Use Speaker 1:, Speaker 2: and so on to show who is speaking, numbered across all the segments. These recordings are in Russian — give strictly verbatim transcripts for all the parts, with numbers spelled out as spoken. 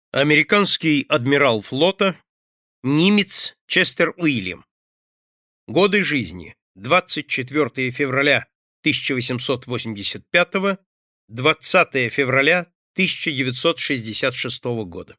Speaker 1: Американский адмирал флота, немец Честер Уильям. Годы жизни: двадцать четвёртого февраля тысяча восемьсот восемьдесят пятого, двадцатого февраля тысяча девятьсот шестьдесят шестого года.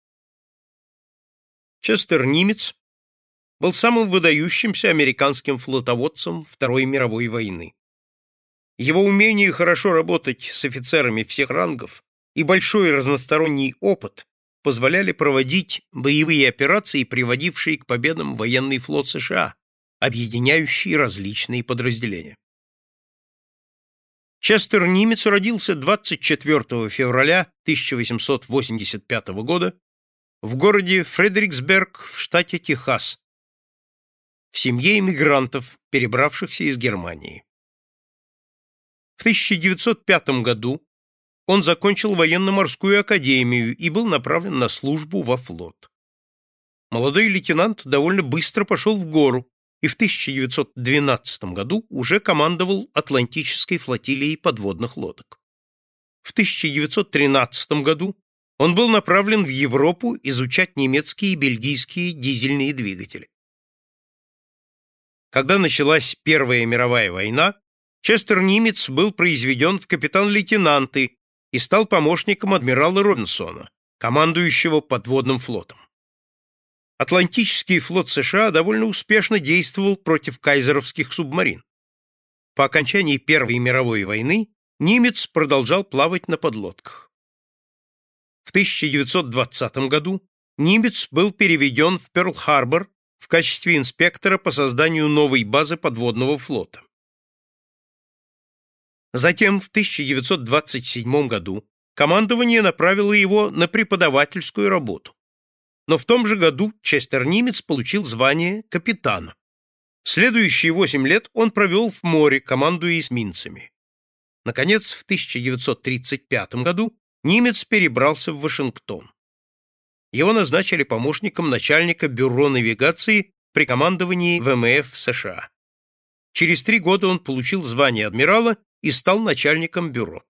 Speaker 1: Честер Нимец был самым выдающимся американским флотоводцем Второй мировой войны. Его умение хорошо работать с офицерами всех рангов и большой разносторонний опыт позволяли проводить боевые операции, приводившие к победам военный флот США, объединяющий различные подразделения. Честер Нимец родился двадцать четвёртого февраля тысяча восемьсот восемьдесят пятого года в городе Фредериксберг в штате Техас, в семье эмигрантов, перебравшихся из Германии. В тысяча девятьсот пятом году он закончил военно-морскую академию и был направлен на службу во флот. Молодой лейтенант довольно быстро пошел в гору и в тысяча девятьсот двенадцатом году уже командовал Атлантической флотилией подводных лодок. В тысяча девятьсот тринадцатом году он был направлен в Европу изучать немецкие и бельгийские дизельные двигатели. Когда началась Первая мировая война, Честер Нимец был произведен в капитан-лейтенанты и стал помощником адмирала Робинсона, командующего подводным флотом. Атлантический флот США довольно успешно действовал против кайзеровских субмарин. По окончании Первой мировой войны Нимец продолжал плавать на подлодках. В тысяча девятьсот двадцатом году Нимец был переведен в Пёрл-Харбор в качестве инспектора по созданию новой базы подводного флота. Затем в тысяча девятьсот двадцать седьмом году командование направило его на преподавательскую работу. Но в том же году Честер Нимец получил звание капитана. Следующие восемь лет он провел в море, командуя эсминцами. Наконец, в тысяча девятьсот тридцать пятом году Нимец перебрался в Вашингтон. Его назначили помощником начальника бюро навигации при командовании ВМФ США. Через три года он получил звание адмирала и стал начальником бюро.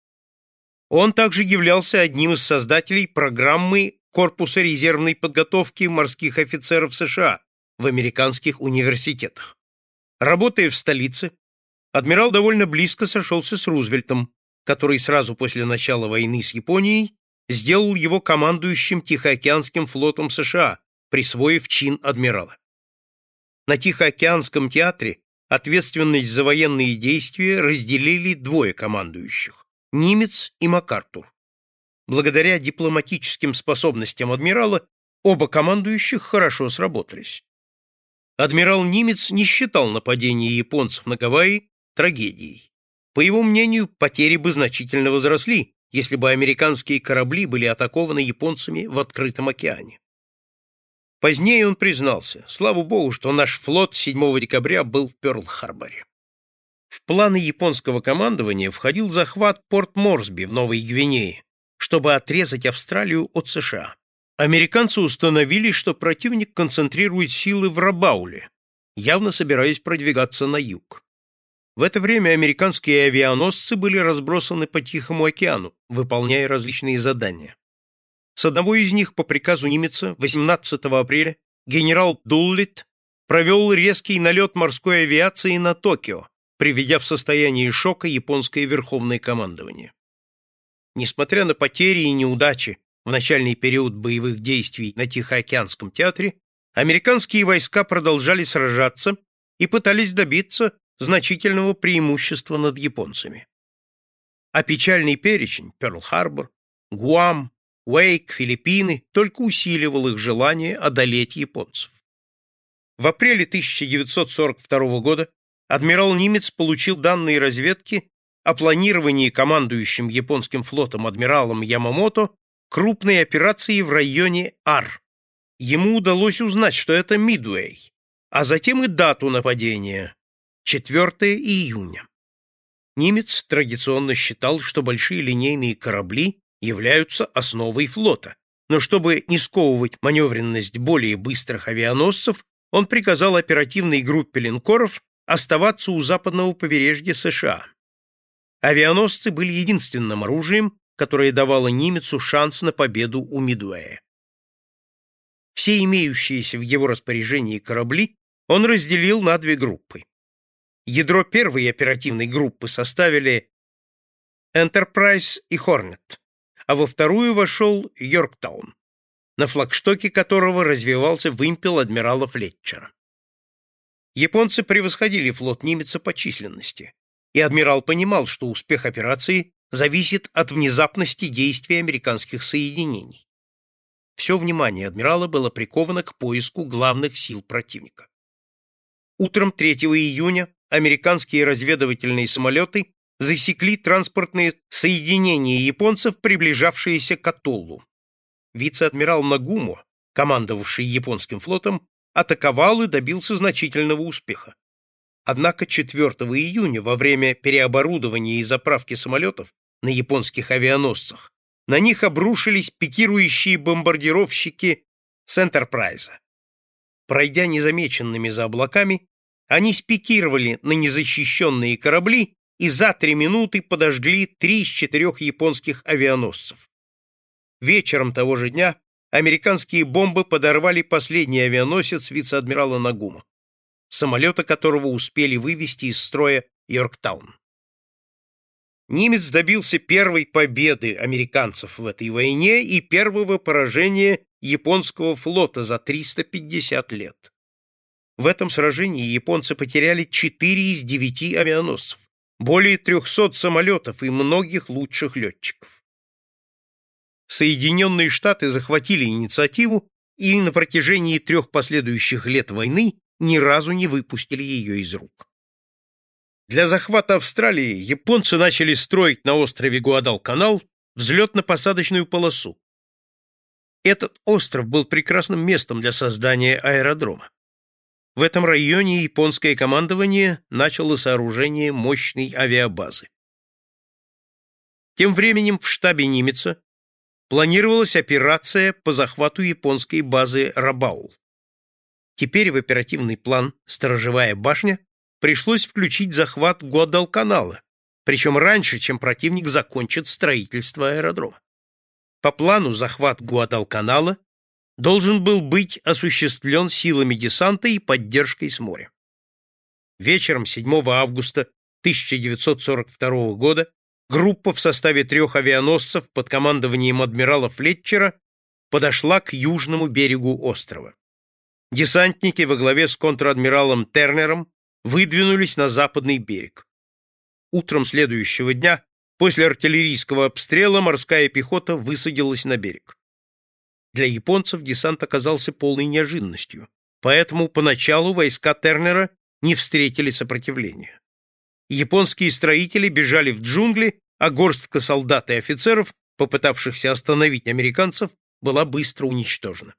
Speaker 1: Он также являлся одним из создателей программы Корпуса резервной подготовки морских офицеров США в американских университетах. Работая в столице, адмирал довольно близко сошелся с Рузвельтом, который сразу после начала войны с Японией сделал его командующим Тихоокеанским флотом США, присвоив чин адмирала. На Тихоокеанском театре ответственность за военные действия разделили двое командующих – Нимец и МакАртур. Благодаря дипломатическим способностям адмирала оба командующих хорошо сработались. Адмирал Нимец не считал нападение японцев на Гавайи трагедией. По его мнению, потери бы значительно возросли, если бы американские корабли были атакованы японцами в открытом океане. Позднее он признался: слава богу, что наш флот седьмого декабря был в Пёрл-Харборе. В планы японского командования входил захват Порт-Морсби в Новой Гвинее, чтобы отрезать Австралию от США. Американцы установили, что противник концентрирует силы в Рабауле, явно собираясь продвигаться на юг. В это время американские авианосцы были разбросаны по Тихому океану, выполняя различные задания. С одного из них по приказу Нимеца восемнадцатого апреля генерал Дуллит провел резкий налет морской авиации на Токио, приведя в состояние шока японское верховное командование. Несмотря на потери и неудачи в начальный период боевых действий на Тихоокеанском театре, американские войска продолжали сражаться и пытались добиться значительного преимущества над японцами. А печальный перечень – Пёрл-Харбор, Гуам, Уэйк, Филиппины – только усиливал их желание одолеть японцев. В апреле тысяча девятьсот сорок второго года адмирал Нимец получил данные разведки о планировании командующим японским флотом адмиралом Ямамото крупной операции в районе Ар. Ему удалось узнать, что это Мидуэй, а затем и дату нападения – четвёртого июня. Нимец традиционно считал, что большие линейные корабли являются основой флота, но чтобы не сковывать маневренность более быстрых авианосцев, он приказал оперативной группе линкоров оставаться у западного побережья США. Авианосцы были единственным оружием, которая давала Нимецу шанс на победу у Мидуэя. Все имеющиеся в его распоряжении корабли он разделил на две группы. Ядро первой оперативной группы составили Enterprise и Hornet, а во вторую вошел Йорктаун, на флагштоке которого развивался вымпел адмирала Флетчера. Японцы превосходили флот Нимеца по численности, и адмирал понимал, что успех операции зависит от внезапности действий американских соединений. Все внимание адмирала было приковано к поиску главных сил противника. Утром третьего июня американские разведывательные самолеты засекли транспортные соединения японцев, приближавшиеся к атоллу. Вице-адмирал Нагумо, командовавший японским флотом, атаковал и добился значительного успеха. Однако четвёртого июня, во время переоборудования и заправки самолетов на японских авианосцах, на них обрушились пикирующие бомбардировщики с Энтерпрайза. Пройдя незамеченными за облаками, они спикировали на незащищенные корабли и за три минуты подожгли три из четырех японских авианосцев. Вечером того же дня американские бомбы подорвали последний авианосец вице-адмирала Нагумо, самолета которого успели вывести из строя Йорктаун. Нимец добился первой победы американцев в этой войне и первого поражения японского флота за триста пятьдесят лет. В этом сражении японцы потеряли четыре из девяти авианосцев, более трехсот самолетов и многих лучших летчиков. Соединенные Штаты захватили инициативу и на протяжении трех последующих лет войны ни разу не выпустили ее из рук. Для захвата Австралии японцы начали строить на острове Гуадалканал взлетно-посадочную полосу. Этот остров был прекрасным местом для создания аэродрома. В этом районе японское командование начало сооружение мощной авиабазы. Тем временем в штабе Нимеца планировалась операция по захвату японской базы Рабаул. Теперь в оперативный план «Сторожевая башня» пришлось включить захват Гуадалканала, причем раньше, чем противник закончит строительство аэродрома. По плану захват Гуадалканала должен был быть осуществлен силами десанта и поддержкой с моря. Вечером седьмого августа тысяча девятьсот сорок второго года группа в составе трех авианосцев под командованием адмирала Флетчера подошла к южному берегу острова. Десантники во главе с контр-адмиралом Тернером выдвинулись на западный берег. Утром следующего дня, после артиллерийского обстрела, морская пехота высадилась на берег. Для японцев десант оказался полной неожиданностью, поэтому поначалу войска Тернера не встретили сопротивления. Японские строители бежали в джунгли, а горстка солдат и офицеров, попытавшихся остановить американцев, была быстро уничтожена.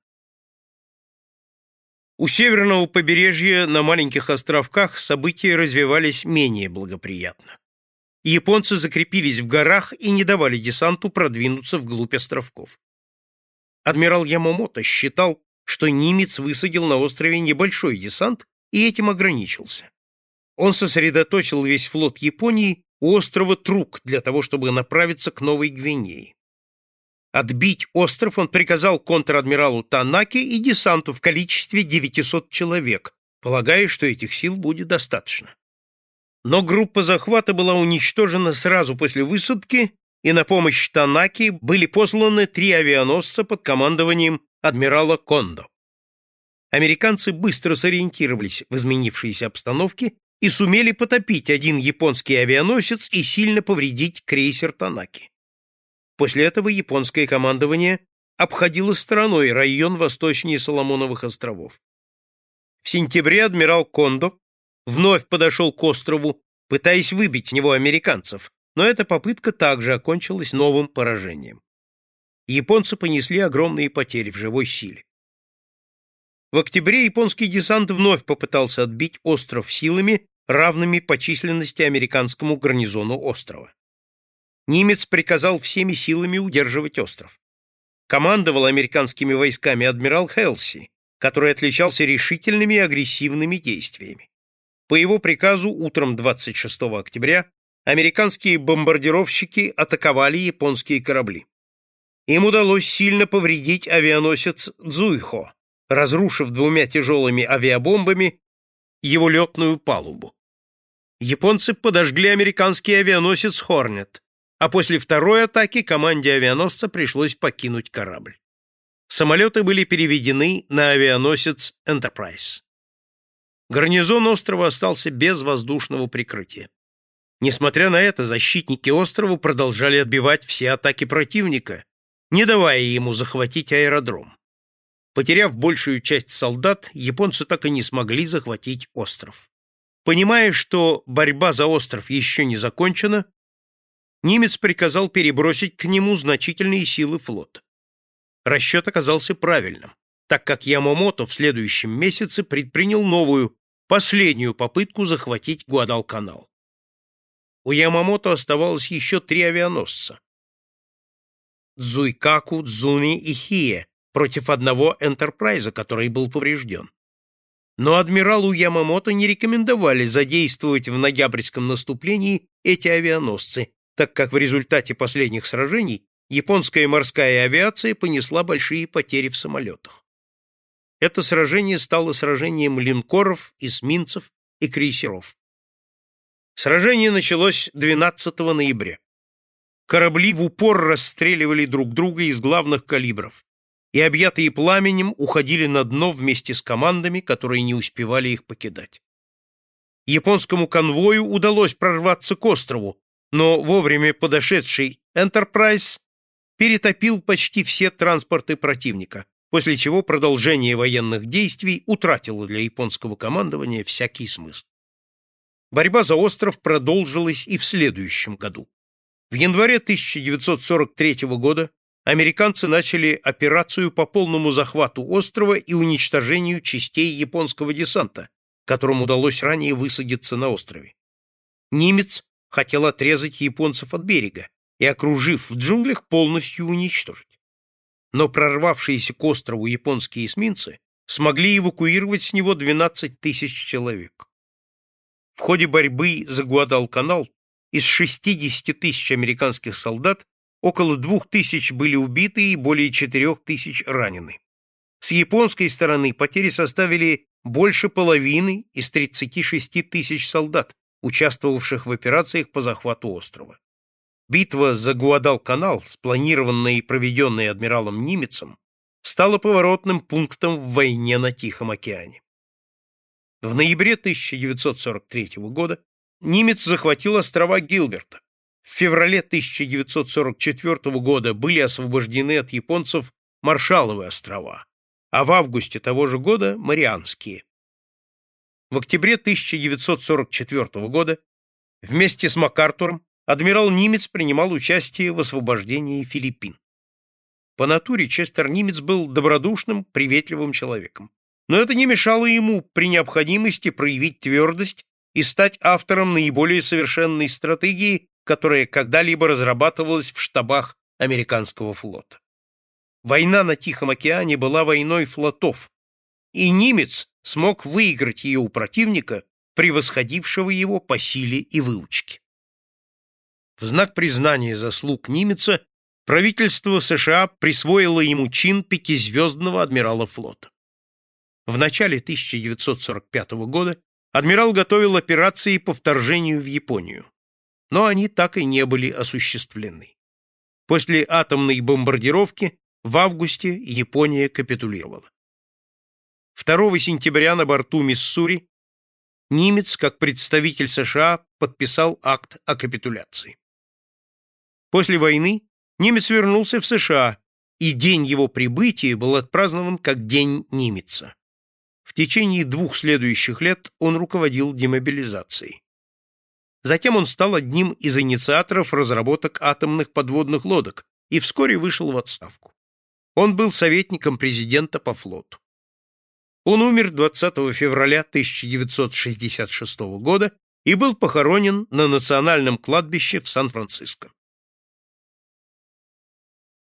Speaker 1: У северного побережья на маленьких островках события развивались менее благоприятно. Японцы закрепились в горах и не давали десанту продвинуться вглубь островков. Адмирал Ямамото считал, что Нимец высадил на острове небольшой десант и этим ограничился. Он сосредоточил весь флот Японии у острова Трук для того, чтобы направиться к Новой Гвинее. Отбить остров он приказал контр-адмиралу Танаке и десанту в количестве девятисот человек, полагая, что этих сил будет достаточно. Но группа захвата была уничтожена сразу после высадки, и на помощь Танаке были посланы три авианосца под командованием адмирала Кондо. Американцы быстро сориентировались в изменившейся обстановке и сумели потопить один японский авианосец и сильно повредить крейсер Танаки. После этого японское командование обходило стороной район восточнее Соломоновых островов. В сентябре адмирал Кондо вновь подошел к острову, пытаясь выбить с него американцев, но эта попытка также окончилась новым поражением. Японцы понесли огромные потери в живой силе. В октябре японский десант вновь попытался отбить остров силами, равными по численности американскому гарнизону острова. Нимец приказал всеми силами удерживать остров. Командовал американскими войсками адмирал Хелси, который отличался решительными и агрессивными действиями. По его приказу утром двадцать шестого октября американские бомбардировщики атаковали японские корабли. Им удалось сильно повредить авианосец «Цзуйхо», разрушив двумя тяжелыми авиабомбами его летную палубу. Японцы подожгли американский авианосец «Хорнет», а после второй атаки команде авианосца пришлось покинуть корабль. Самолеты были переведены на авианосец «Энтерпрайз». Гарнизон острова остался без воздушного прикрытия. Несмотря на это, защитники острова продолжали отбивать все атаки противника, не давая ему захватить аэродром. Потеряв большую часть солдат, японцы так и не смогли захватить остров. Понимая, что борьба за остров еще не закончена, немец приказал перебросить к нему значительные силы флота. Расчет оказался правильным, так как Ямамото в следующем месяце предпринял новую, последнюю попытку захватить Гуадалканал. У Ямамото оставалось еще три авианосца — Цзуйкаку, Цзуни и Хие против одного «Энтерпрайза», который был поврежден. Но адмиралу Ямамото не рекомендовали задействовать в ноябрьском наступлении эти авианосцы, так как в результате последних сражений японская морская авиация понесла большие потери в самолетах. Это сражение стало сражением линкоров, эсминцев и крейсеров. Сражение началось двенадцатого ноября. Корабли в упор расстреливали друг друга из главных калибров и, объятые пламенем, уходили на дно вместе с командами, которые не успевали их покидать. Японскому конвою удалось прорваться к острову, но вовремя подошедший «Энтерпрайз» перетопил почти все транспорты противника, после чего продолжение военных действий утратило для японского командования всякий смысл. Борьба за остров продолжилась и в следующем году. В январе тысяча девятьсот сорок третьего года американцы начали операцию по полному захвату острова и уничтожению частей японского десанта, которым удалось ранее высадиться на острове. Немец хотел отрезать японцев от берега и, окружив в джунглях, полностью уничтожить. Но прорвавшиеся к острову японские эсминцы смогли эвакуировать с него двенадцать тысяч человек. В ходе борьбы за Гуадалканал из шестидесяти тысяч американских солдат около двух тысяч были убиты и более четырех тысяч ранены. С японской стороны потери составили больше половины из тридцати шести тысяч солдат, участвовавших в операциях по захвату острова. Битва за Гуадалканал, спланированная и проведенная адмиралом Нимецом, стала поворотным пунктом в войне на Тихом океане. В ноябре тысяча девятьсот сорок третьего года Нимец захватил острова Гилберта. В феврале тысяча девятьсот сорок четвертого года были освобождены от японцев Маршалловы острова, а в августе того же года — Марианские. В октябре тысяча девятьсот сорок четвертого года вместе с МакАртуром адмирал Нимец принимал участие в освобождении Филиппин. По натуре Честер Нимец был добродушным, приветливым человеком. Но это не мешало ему при необходимости проявить твердость и стать автором наиболее совершенной стратегии, которая когда-либо разрабатывалась в штабах американского флота. Война на Тихом океане была войной флотов, и Нимец смог выиграть ее у противника, превосходившего его по силе и выучке. В знак признания заслуг Нимеца правительство США присвоило ему чин пятизвездного адмирала флота. В начале тысяча девятьсот сорок пятого года адмирал готовил операции по вторжению в Японию, но они так и не были осуществлены. После атомной бомбардировки в августе Япония капитулировала. второго сентября на борту «Миссури» Нимец, как представитель США, подписал акт о капитуляции. После войны немец вернулся в США, и день его прибытия был отпразднован как День Нимеца. В течение двух следующих лет он руководил демобилизацией. Затем он стал одним из инициаторов разработок атомных подводных лодок и вскоре вышел в отставку. Он был советником президента по флоту. Он умер двадцатого февраля тысяча девятьсот шестьдесят шестого года и был похоронен на национальном кладбище в Сан-Франциско.